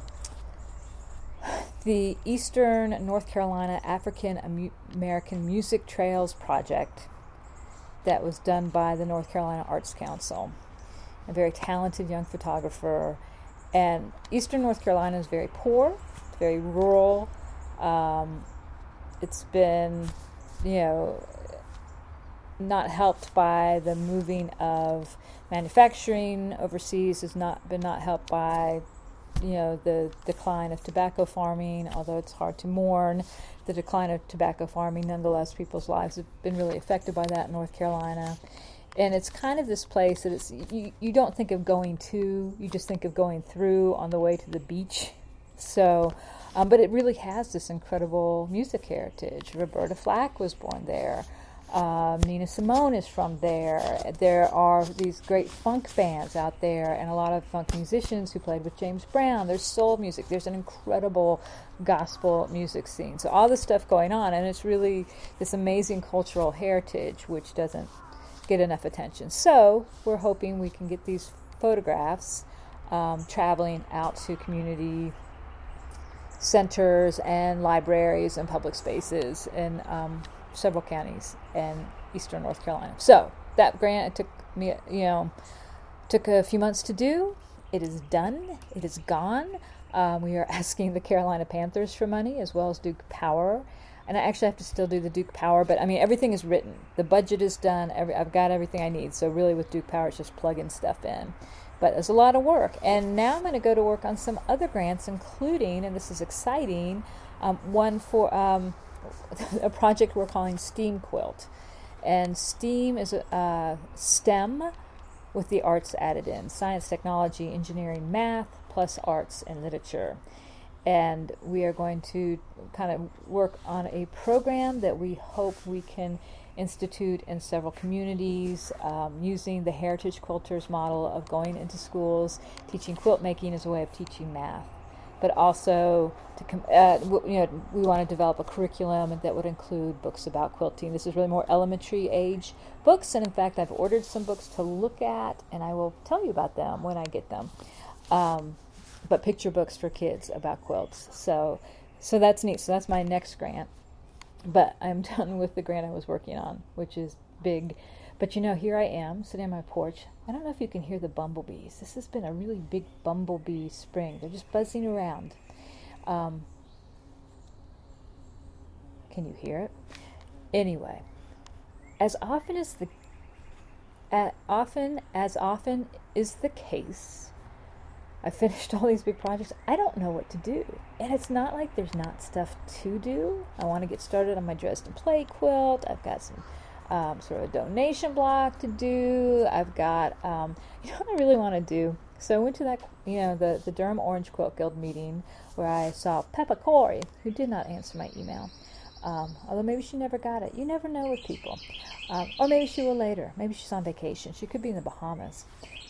the Eastern North Carolina African American Music Trails Project that was done by the North Carolina Arts Council. A very talented young photographer. And Eastern North Carolina is very poor, very rural. Um, it's been, you know, not helped by the moving of manufacturing overseas. Has not been not helped by, you know, the decline of tobacco farming, although it's hard to mourn the decline of tobacco farming. Nonetheless, people's lives have been really affected by that in North Carolina. And it's kind of this place that it's you, you don't think of going to, you just think of going through on the way to the beach. So, um, but it really has this incredible music heritage. Roberta Flack was born there. Um, Nina Simone is from there. There are these great funk bands out there and a lot of funk musicians who played with James Brown. There's soul music. There's an incredible gospel music scene. So all this stuff going on, and it's really this amazing cultural heritage which doesn't get enough attention. So we're hoping we can get these photographs um, traveling out to community centers and libraries and public spaces in um, several counties in eastern North Carolina. So that grant, it took me, you know, took a few months to do. It is done. It is gone. Um, we are asking the Carolina Panthers for money as well as Duke Power. And I actually have to still do the Duke Power, but I mean, everything is written. The budget is done. Every, I've got everything I need. So really with Duke Power, it's just plugging stuff in. But it's a lot of work. And now I'm going to go to work on some other grants, including, and this is exciting, um, one for um, a project we're calling STEAM Quilt. And STEAM is a uh, STEM with the arts added in. Science, technology, engineering, math, plus arts and literature. And we are going to kind of work on a program that we hope we can institute in several communities, um, using the Heritage Quilters model of going into schools, teaching quilt making as a way of teaching math. But also, to com- uh, you know, we want to develop a curriculum that would include books about quilting. This is really more elementary age books, and in fact, I've ordered some books to look at, and I will tell you about them when I get them. Um, but picture books for kids about quilts. So, so that's neat. So that's my next grant. But I'm done with the grant I was working on, which is big. But you know, here I am sitting on my porch. I don't know if you can hear the bumblebees. This has been a really big bumblebee spring. They're just buzzing around. Um, can you hear it? Anyway, as often as the uh, often as often is the case, I finished all these big projects. I don't know what to do. And it's not like there's not stuff to do. I want to get started on my Dresden Plate quilt. I've got some um, sort of a donation block to do. I've got, um, you know what I really want to do? So I went to that, you know, the, the Durham Orange Quilt Guild meeting where I saw Peppa Corey, who did not answer my email. Um, although maybe she never got it. You never know with people. Um, or maybe she will later. Maybe she's on vacation. She could be in the Bahamas.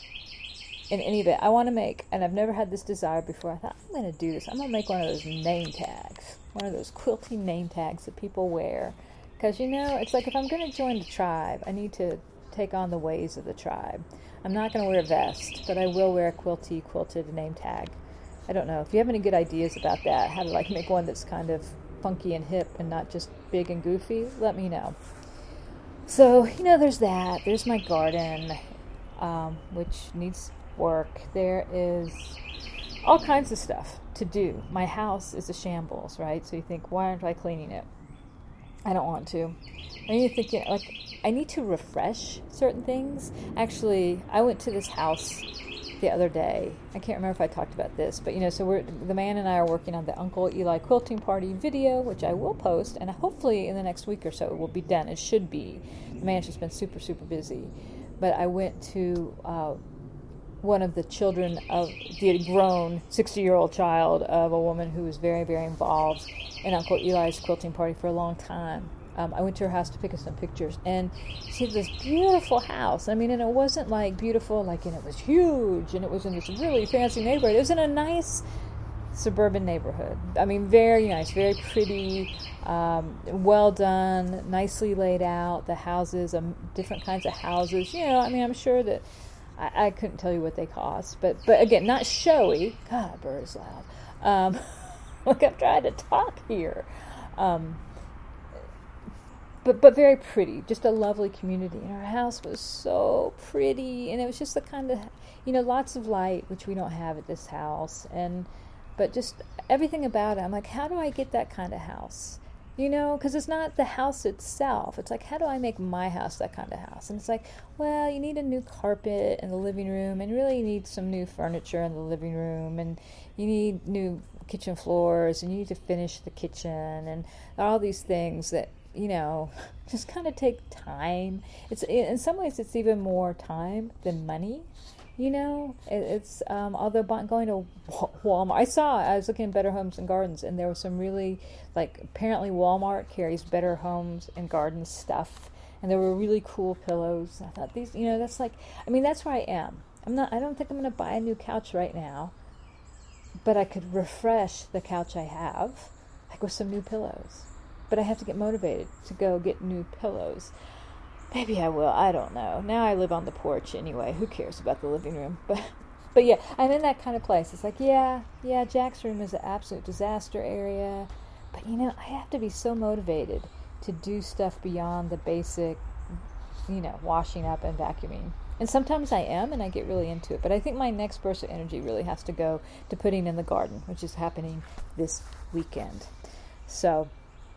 In any event, I want to make, and I've never had this desire before, I thought, I'm going to do this. I'm going to make one of those name tags, one of those quilting name tags that people wear. Because, you know, it's like if I'm going to join the tribe, I need to take on the ways of the tribe. I'm not going to wear a vest, but I will wear a quilty, quilted name tag. I don't know. If you have any good ideas about that, how to like make one that's kind of funky and hip and not just big and goofy, let me know. So, you know, there's that. There's my garden, um, which needs work. There is all kinds of stuff to do. My house is a shambles, right? So you think, why aren't I cleaning it? I don't want to. And you're thinking, like, I need to refresh certain things. Actually, I went to this house the other day. I can't remember if I talked about this, but you know, so we're the man and I are working on the Uncle Eli quilting party video, which I will post, and hopefully in the next week or so it will be done. It should be. The man's just been super, super busy. But I went to uh, one of the children of the grown sixty-year-old child of a woman who was very, very involved in Uncle Eli's quilting party for a long time. Um, I went to her house to pick up some pictures, and she had this beautiful house. I mean, and it wasn't like beautiful, like, and it was huge, and it was in this really fancy neighborhood. It was in a nice suburban neighborhood. I mean, very nice, very pretty, um, well done, nicely laid out. The houses, um, different kinds of houses. You know, I mean, I'm sure that I, I couldn't tell you what they cost, but but again, not showy. God, that bird is loud. Um, look, I'm trying to talk here. Um, But but very pretty, just a lovely community. And our house was so pretty, and it was just the kind of, you know, lots of light, which we don't have at this house. And but just everything about it. I'm like, how do I get that kind of house? You know, because it's not the house itself. It's like, how do I make my house that kind of house? And it's like, well, you need a new carpet in the living room, and really you need some new furniture in the living room, and you need new kitchen floors, and you need to finish the kitchen, and all these things that, you know, just kind of take time. It's in some ways it's even more time than money. You know, it, it's, um, although going to Walmart, I saw, I was looking at Better Homes and Gardens, and there was some really, like, apparently Walmart carries Better Homes and Gardens stuff, and there were really cool pillows. I thought these, you know, that's like, I mean, that's where I am. I'm not, I don't think I'm going to buy a new couch right now, but I could refresh the couch I have, like with some new pillows. But I have to get motivated to go get new pillows. Maybe I will. I don't know. Now I live on the porch anyway. Who cares about the living room? But but yeah, I'm in that kind of place. It's like, yeah, yeah, Jack's room is an absolute disaster area. But, you know, I have to be so motivated to do stuff beyond the basic, you know, washing up and vacuuming. And sometimes I am, and I get really into it. But I think my next burst of energy really has to go to putting in the garden, which is happening this weekend. So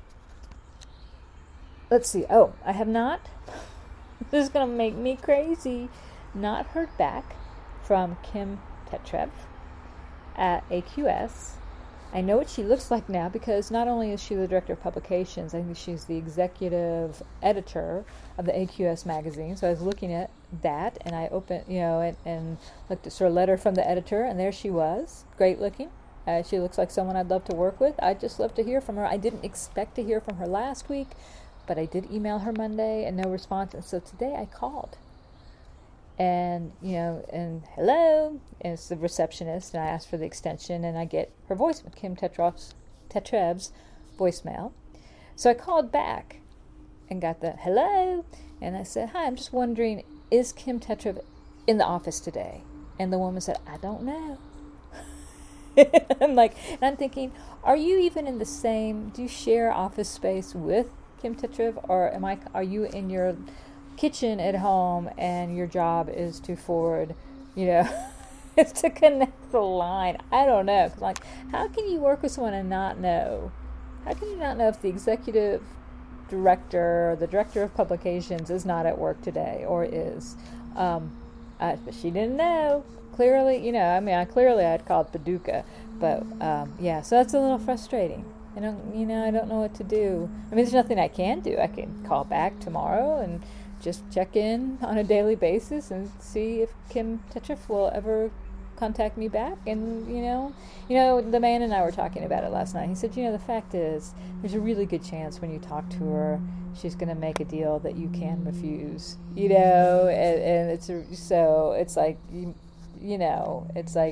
let's see. Oh, I have not, this is going to make me crazy, not heard back from Kim Tetrev at A Q S. I know what she looks like now because not only is she the director of publications, I think she's the executive editor of the A Q S magazine. So I was looking at that, and I opened, you know, and, and looked at sort of letter from the editor, and there she was, great looking. Uh, she looks like someone I'd love to work with. I'd just love to hear from her. I didn't expect to hear from her last week, but I did email her Monday and no response. And so today I called. And, you know, and hello, and it's the receptionist, and I asked for the extension, and I get her voicemail, Kim Tetrev's, Tetrev's voicemail. So I called back and got the hello, and I said, hi, I'm just wondering, is Kim Tetrev in the office today? And the woman said, I don't know. I'm like, and I'm thinking, are you even in the same, do you share office space with Kim Tetrev, or am I? Are you in your kitchen at home and your job is to forward, you know, is to connect the line? I don't know. 'Cause like, how can you work with someone and not know? How can you not know if the executive director or the director of publications is not at work today or is? Um, uh, but she didn't know. Clearly, you know, I mean, I clearly I'd called Paducah, but um, yeah, so that's a little frustrating. I don't, you know, I don't know what to do. I mean, there's nothing I can do. I can call back tomorrow and just check in on a daily basis and see if Kim Tetrev will ever contact me back. And, you know, you know, the man and I were talking about it last night. He said, you know, the fact is, there's a really good chance when you talk to her, she's going to make a deal that you can refuse, you know, and, and it's, a, so it's like, you, you know, it's like,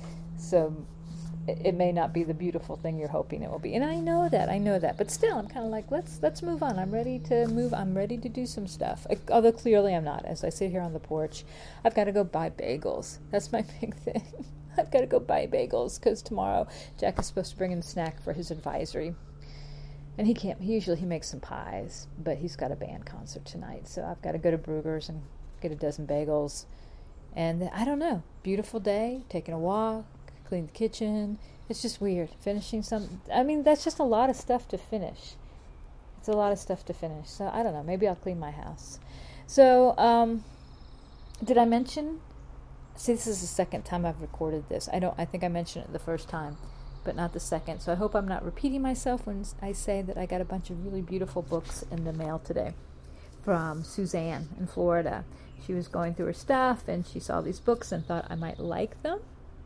so it may not be the beautiful thing you're hoping it will be. And I know that, I know that. But still, I'm kind of like, let's let's move on. I'm ready to move. I'm ready to do some stuff. I, although clearly I'm not. As I sit here on the porch, I've got to go buy bagels. That's my big thing. I've got to go buy bagels because tomorrow Jack is supposed to bring in a snack for his advisory. And he can't, he usually he makes some pies, but he's got a band concert tonight. So I've got to go to Brugger's and get a dozen bagels. And I don't know, beautiful day, taking a walk, clean the kitchen. It's just weird. Finishing some, I mean, that's just a lot of stuff to finish. It's a lot of stuff to finish. So I don't know, maybe I'll clean my house. So, um, did I mention, see, this is the second time I've recorded this. I don't, I think I mentioned it the first time, but not the second. So I hope I'm not repeating myself when I say that I got a bunch of really beautiful books in the mail today from Suzanne in Florida. She was going through her stuff and she saw these books and thought I might like them.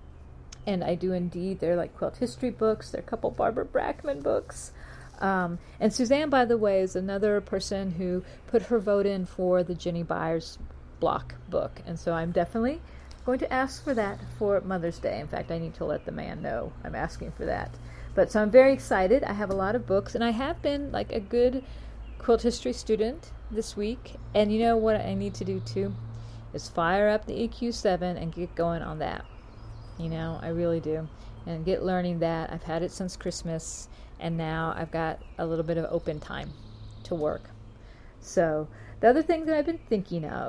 And I do indeed. They're like quilt history books. They're a couple Barbara Brackman books. Um, and Suzanne, by the way, is another person who put her vote in for the Jenny Byers block book. And so I'm definitely going to ask for that for Mother's Day. In fact, I need to let the man know I'm asking for that. But so I'm very excited. I have a lot of books. And I have been like a good quilt history student this week. And you know what I need to do too? Is fire up the E Q seven and get going on that. You know, I really do. And get learning that. I've had it since Christmas, and now I've got a little bit of open time to work. So the other thing that I've been thinking of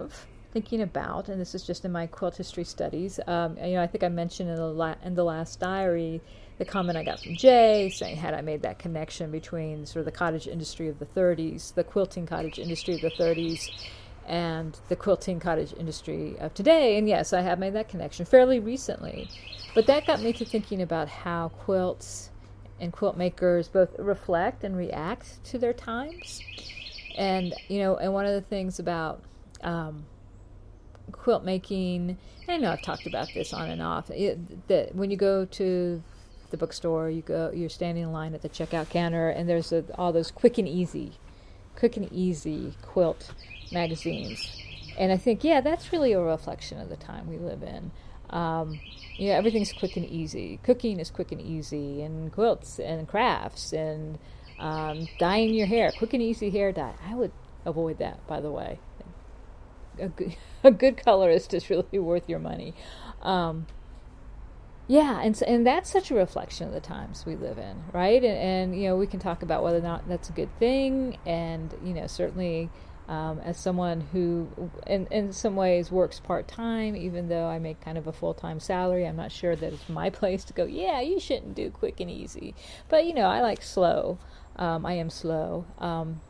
thinking about, and this is just in my quilt history studies, um, you know, I think I mentioned in the, la- in the last diary the comment I got from Jay saying, had I made that connection between sort of the cottage industry of the thirties, the quilting cottage industry of the thirties, and the quilting cottage industry of today. And yes, I have made that connection fairly recently. But that got me to thinking about how quilts and quilt makers both reflect and react to their times. And, you know, and one of the things about um, quilt making, I know I've talked about this on and off, it, that when you go to the bookstore, you go, you're standing in line at the checkout counter, and there's a, all those quick and easy, quick and easy quilt magazines. And I think, yeah, that's really a reflection of the time we live in. Um, you know, everything's quick and easy. Cooking is quick and easy, and quilts and crafts and um, dyeing your hair, quick and easy hair dye. I would avoid that, by the way. A good, a good colorist is really worth your money. Um, yeah, and and that's such a reflection of the times we live in, right? And, and you know, we can talk about whether or not that's a good thing, and you know, certainly. Um, as someone who, in, in some ways, works part-time, even though I make kind of a full-time salary, I'm not sure that it's my place to go, yeah, you shouldn't do quick and easy. But, you know, I like slow. Um, I am slow. Um,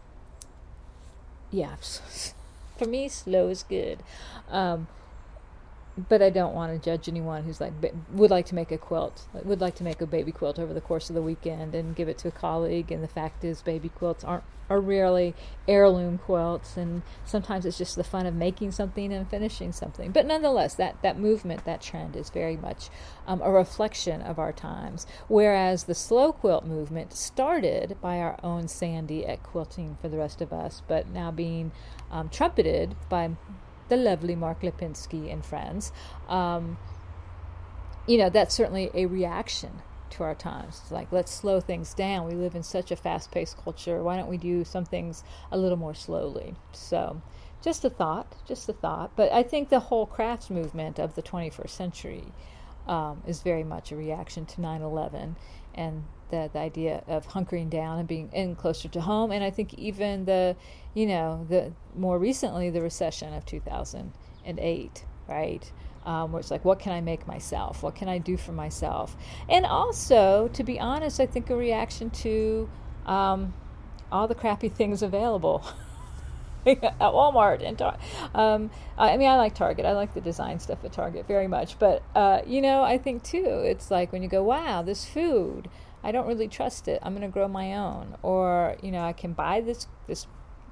yeah, for me, slow is good. Um, but I don't want to judge anyone who's like, would like to make a quilt, would like to make a baby quilt over the course of the weekend and give it to a colleague. And the fact is, baby quilts aren't are rarely heirloom quilts, and sometimes it's just the fun of making something and finishing something. But nonetheless, that, that movement, that trend is very much um, a reflection of our times, whereas the slow quilt movement started by our own Sandy at Quilting for the Rest of Us, but now being um, trumpeted by the lovely Mark Lipinski and friends. Um, you know, that's certainly a reaction to our times. It's like, let's slow things down. We live in such a fast-paced culture. Why don't we do some things a little more slowly? So just a thought, just a thought. But I think the whole crafts movement of the twenty-first century um, is very much a reaction to nine eleven and the, the idea of hunkering down and being in closer to home. And I think even the, you know, the more recently, the recession of two thousand eight, right? Um, where it's like, what can I make myself? What can I do for myself? And also, to be honest, I think a reaction to um, all the crappy things available at Walmart and Tar- um, I mean, I like Target. I like the design stuff at Target very much. But uh, you know, I think too, it's like when you go, wow, this food, I don't really trust it. I'm going to grow my own, or you know, I can buy this this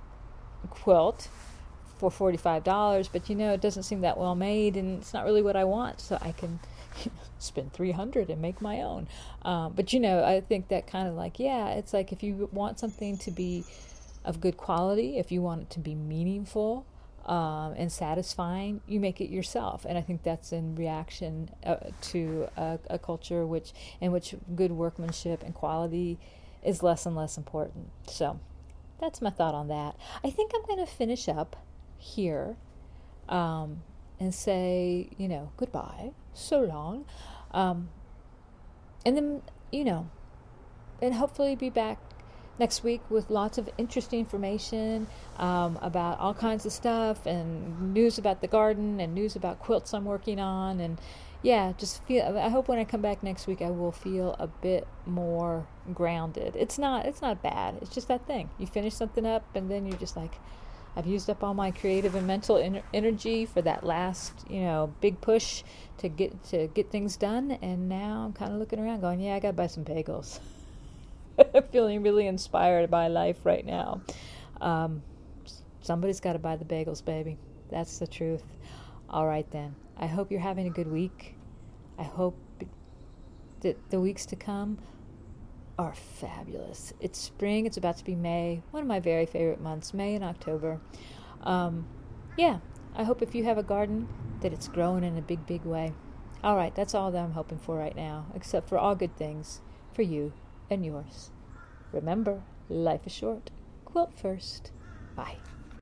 quilt for forty-five dollars, but you know, it doesn't seem that well made, and it's not really what I want, so I can spend three hundred dollars and make my own. Um, but you know, I think that kind of like, yeah, it's like if you want something to be of good quality, if you want it to be meaningful um, and satisfying, you make it yourself. And I think that's in reaction uh, to a, a culture which in which good workmanship and quality is less and less important. So that's my thought on that. I think I'm going to finish up here um, and say, you know, goodbye, so long, um, and then, you know, and hopefully be back next week with lots of interesting information um, about all kinds of stuff, and news about the garden, and news about quilts I'm working on, and yeah, just feel, I hope when I come back next week I will feel a bit more grounded. It's not it's not bad, it's just that thing, you finish something up and then you're just like, I've used up all my creative and mental en- energy for that last, you know, big push to get to get things done, and now I'm kind of looking around going, yeah, I got to buy some bagels. I'm feeling really inspired by life right now. Um, somebody's got to buy the bagels, baby. That's the truth. All right, then. I hope you're having a good week. I hope that the weeks to come are fabulous. It's spring. It's about to be May. One of my very favorite months, May and October. Um, yeah, I hope if you have a garden that it's growing in a big, big way. All right, that's all that I'm hoping for right now, except for all good things for you and yours. Remember, life is short. Quilt first. Bye.